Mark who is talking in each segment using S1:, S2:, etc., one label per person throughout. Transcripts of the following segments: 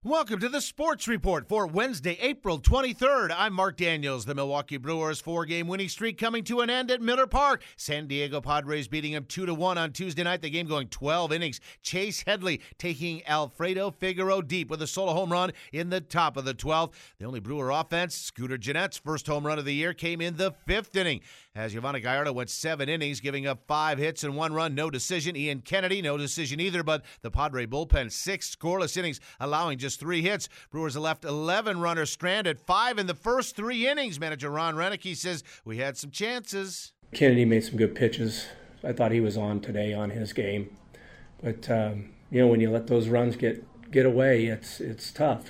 S1: Welcome to the Sports Report for Wednesday, April 23rd. I'm Mark Daniels. The Milwaukee Brewers' four-game winning streak coming to an end at Miller Park. San Diego Padres beating them 2-1 on Tuesday night. The game going 12 innings. Chase Headley taking Alfredo Figueroa deep with a solo home run in the top of the 12th. The only Brewer offense, Scooter Gennett's first home run of the year, came in the fifth inning. As Yovani Gallardo went 7 innings, giving up 5 hits and 1 run, no decision. Ian Kennedy, no decision either, but the Padre bullpen, 6 scoreless innings, allowing just 3 hits. Brewers left 11 runners stranded, 5 in the first 3 innings. Manager Ron Renicky says, we had some chances.
S2: Kennedy made some good pitches. I thought he was on today on his game. But, when you let those runs get away, it's tough.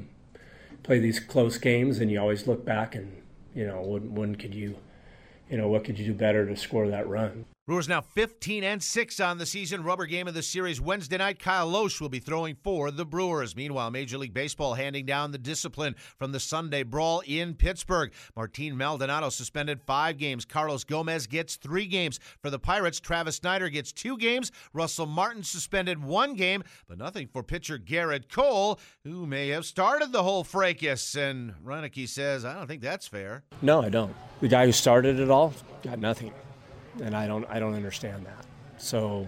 S2: Play these close games, and you always look back and, when could you... what could you do better to score that run?
S1: Brewers now 15-6 on the season. Rubber game of the series Wednesday night. Kyle Loesch will be throwing for the Brewers. Meanwhile, Major League Baseball handing down the discipline from the Sunday brawl in Pittsburgh. Martin Maldonado suspended 5 games. Carlos Gomez gets 3 games. For the Pirates, Travis Snyder gets 2 games. Russell Martin suspended 1 game, but nothing for pitcher Garrett Cole, who may have started the whole fracas. And Renicky says, I don't think that's fair.
S2: No, I don't. The guy who started it all got nothing. And I don't understand that. So,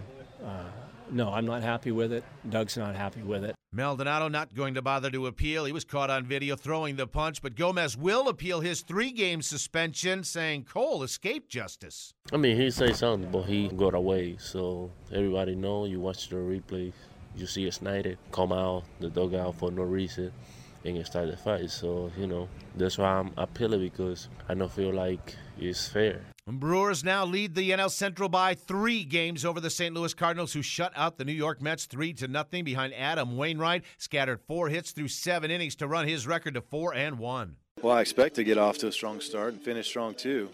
S2: no, I'm not happy with it. Doug's not happy with it.
S1: Maldonado not going to bother to appeal. He was caught on video throwing the punch, but Gomez will appeal his 3-game suspension, saying Cole escaped justice.
S3: I mean, he said something, but he got away. So everybody know, you watch the replay, you see Snyder come out the dugout for no reason and start the fight. So, that's why I'm appealing, because I don't feel like it's fair.
S1: Brewers now lead the NL Central by 3 games over the St. Louis Cardinals, who shut out the New York Mets 3-0 behind Adam Wainwright. Scattered 4 hits through 7 innings to run his record to 4-1.
S4: Well, I expect to get off to a strong start and finish strong too.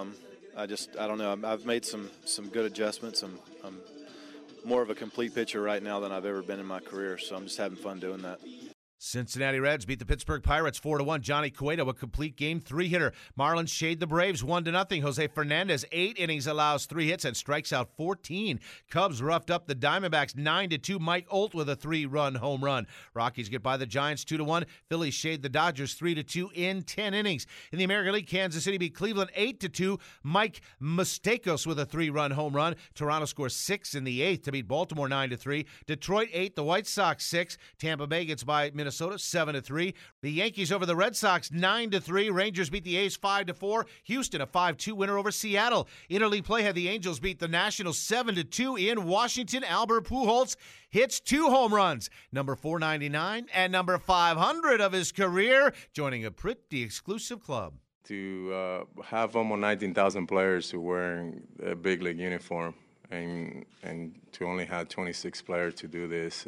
S4: I don't know. I've made some good adjustments. I'm more of a complete pitcher right now than I've ever been in my career, so I'm just having fun doing that.
S1: Cincinnati Reds beat the Pittsburgh Pirates 4-1. Johnny Cueto, a complete game 3-hitter. Marlins shade the Braves 1-0. Jose Fernandez, 8 innings, allows 3 hits and strikes out 14. Cubs roughed up the Diamondbacks 9-2. Mike Olt with a 3-run home run. Rockies get by the Giants 2-1. Phillies shade the Dodgers 3-2 in 10 innings. In the American League, Kansas City beat Cleveland 8-2. Mike Moustakas with a 3-run home run. Toronto scores 6 in the 8th to beat Baltimore 9-3. Detroit 8, the White Sox 6. Tampa Bay gets by Minnesota 7-3. The Yankees over the Red Sox 9-3. Rangers beat the A's 5-4. Houston a 5-2 winner over Seattle. Interleague play had the Angels beat the Nationals 7-2 in Washington. Albert Pujols hits 2 home runs, number 499 and number 500 of his career, joining a pretty exclusive club.
S5: To have almost 19,000 players who wearing a big league uniform and to only have 26 players to do this,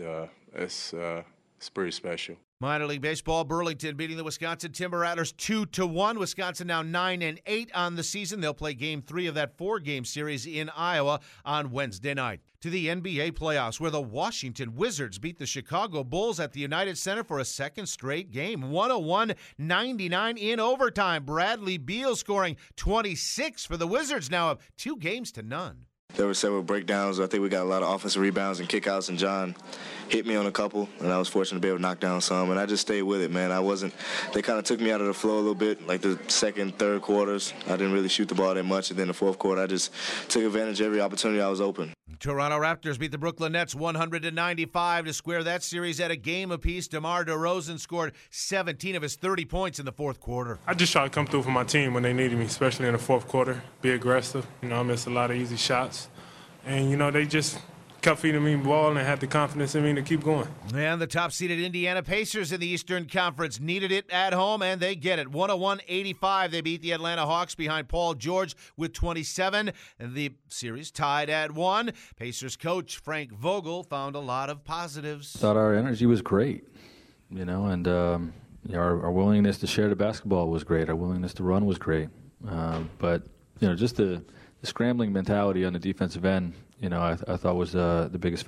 S5: it's pretty special.
S1: Minor League Baseball, Burlington beating the Wisconsin Timber Rattlers 2-1. Wisconsin now 9-8 on the season. They'll play Game 3 of that 4-game series in Iowa on Wednesday night. To the NBA playoffs, where the Washington Wizards beat the Chicago Bulls at the United Center for a second straight game, 101-99 in overtime. Bradley Beal scoring 26 for the Wizards, now up 2 games to none.
S6: There were several breakdowns. I think we got a lot of offensive rebounds and kickouts, and John hit me on a couple, and I was fortunate to be able to knock down some, and I just stayed with it, man. They kind of took me out of the flow a little bit, like the second, third quarters. I didn't really shoot the ball that much, and then the fourth quarter, I just took advantage of every opportunity I was open.
S1: Toronto Raptors beat the Brooklyn Nets 100-95 to square that series at a game apiece. DeMar DeRozan scored 17 of his 30 points in the fourth quarter.
S7: I just try to come through for my team when they needed me, especially in the fourth quarter, be aggressive. I missed a lot of easy shots. And, they just kept feeding me the ball and had the confidence in me to keep going.
S1: And the top-seeded Indiana Pacers in the Eastern Conference needed it at home, and they get it. 101-85, they beat the Atlanta Hawks behind Paul George with 27. And the series tied at 1. Pacers coach Frank Vogel found a lot of positives.
S8: Thought our energy was great, and our willingness to share the basketball was great. Our willingness to run was great. But, just the scrambling mentality on the defensive end, I thought was the biggest factor.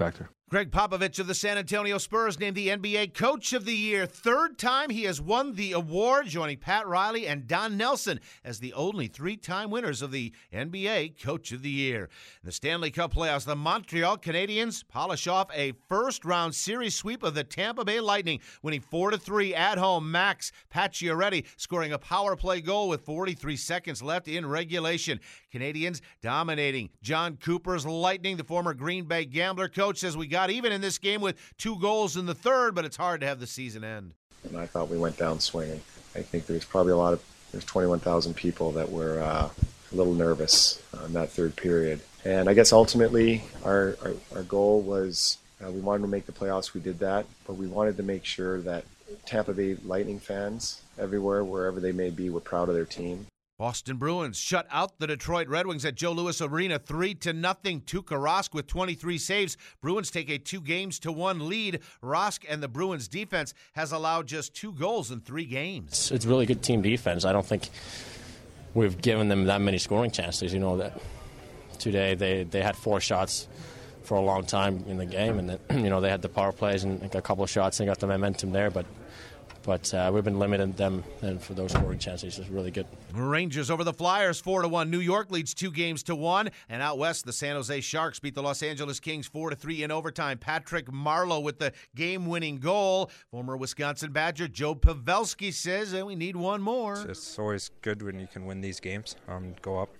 S1: Greg Popovich of the San Antonio Spurs named the NBA Coach of the Year. Third time he has won the award, joining Pat Riley and Don Nelson as the only three-time winners of the NBA Coach of the Year. In the Stanley Cup playoffs, the Montreal Canadiens polish off a first-round series sweep of the Tampa Bay Lightning, winning 4-3 at home. Max Pacioretty scoring a power play goal with 43 seconds left in regulation. Canadiens dominating. John Cooper's Lightning, the former Green Bay Gambler coach, says we got even in this game with 2 goals in the third, but it's hard to have the season end.
S9: And I thought we went down swinging. I think there's probably there's 21,000 people that were a little nervous in that third period. And I guess ultimately our goal was we wanted to make the playoffs. We did that, but we wanted to make sure that Tampa Bay Lightning fans everywhere, wherever they may be, were proud of their team.
S1: Boston Bruins shut out the Detroit Red Wings at Joe Louis Arena 3-0. Tuukka Rask with 23 saves. Bruins take a 2-1 lead. Rask and the Bruins defense has allowed just 2 goals in 3 games.
S10: It's really good team defense. I don't think we've given them that many scoring chances. You know that today they had 4 shots for a long time in the game, and then, they had the power plays and a couple of shots and got the momentum there, but we've been limiting them and for those scoring chances. It's really good.
S1: Rangers over the Flyers 4-1. New York leads 2-1. And out west, the San Jose Sharks beat the Los Angeles Kings 4-3 in overtime. Patrick Marleau with the game-winning goal. Former Wisconsin Badger Joe Pavelski says we need one more.
S11: It's always good when you can win these games. Go up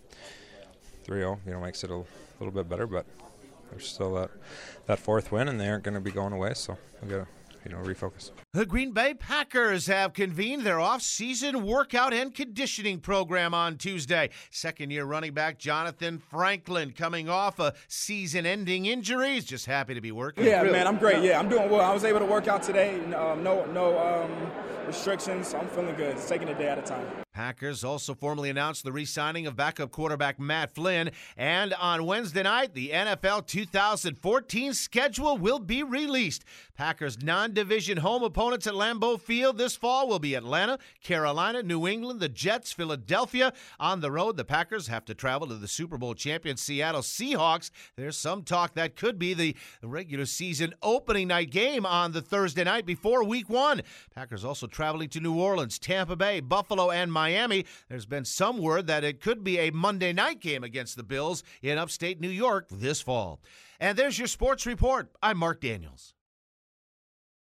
S11: 3-0, makes it a little bit better, but there's still that 4th win, and they aren't going to be going away, so we've got to refocus.
S1: The Green Bay Packers have convened their off-season workout and conditioning program on Tuesday. Second-year running back Jonathan Franklin coming off a season-ending injury. He's just happy to be working.
S12: Yeah, man, I'm great. Yeah, I'm doing well. I was able to work out today. No restrictions. So I'm feeling good. It's taking a day at a time.
S1: Packers also formally announced the re-signing of backup quarterback Matt Flynn. And on Wednesday night, the NFL 2014 schedule will be released. Packers' non-division home opponents at Lambeau Field this fall will be Atlanta, Carolina, New England, the Jets, Philadelphia. On the road, the Packers have to travel to the Super Bowl champion Seattle Seahawks. There's some talk that could be the regular season opening night game on the Thursday night before Week 1. Packers also traveling to New Orleans, Tampa Bay, Buffalo, and Miami. There's been some word that it could be a Monday night game against the Bills in upstate New York this fall. And there's your sports report. I'm Mark Daniels.